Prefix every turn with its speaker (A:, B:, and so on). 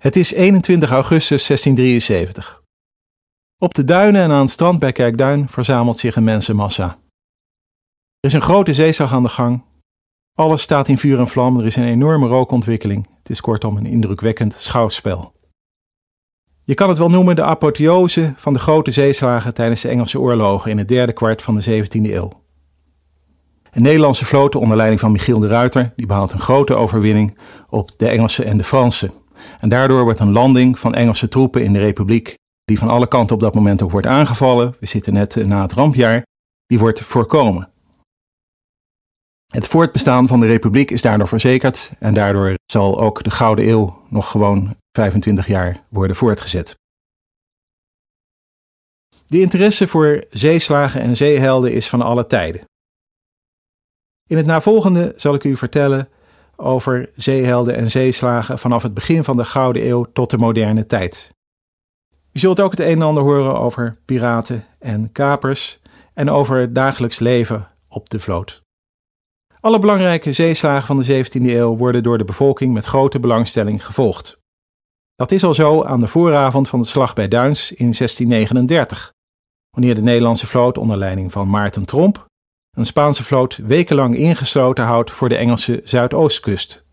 A: Het is 21 augustus 1673. Op de duinen en aan het strand bij Kerkduin verzamelt zich een mensenmassa. Er is een grote zeeslag aan de gang. Alles staat in vuur en vlam, er is een enorme rookontwikkeling. Het is kortom een indrukwekkend schouwspel. Je kan het wel noemen de apotheose van de grote zeeslagen tijdens de Engelse oorlogen in het derde kwart van de 17e eeuw. Een Nederlandse vloot onder leiding van Michiel de Ruyter die behaalt een grote overwinning op de Engelsen en de Fransen. En daardoor wordt een landing van Engelse troepen in de Republiek, die van alle kanten op dat moment ook wordt aangevallen, we zitten net na het rampjaar, die wordt voorkomen. Het voortbestaan van de Republiek is daardoor verzekerd en daardoor zal ook de Gouden Eeuw nog gewoon 25 jaar worden voortgezet. De interesse voor zeeslagen en zeehelden is van alle tijden. In het navolgende zal ik u vertellen over zeehelden en zeeslagen vanaf het begin van de Gouden Eeuw tot de moderne tijd. U zult ook het een en ander horen over piraten en kapers en over het dagelijks leven op de vloot. Alle belangrijke zeeslagen van de 17e eeuw worden door de bevolking met grote belangstelling gevolgd. Dat is al zo aan de vooravond van de slag bij Duins in 1639, wanneer de Nederlandse vloot onder leiding van Maarten Tromp een Spaanse vloot wekenlang ingesloten houdt voor de Engelse Zuidoostkust.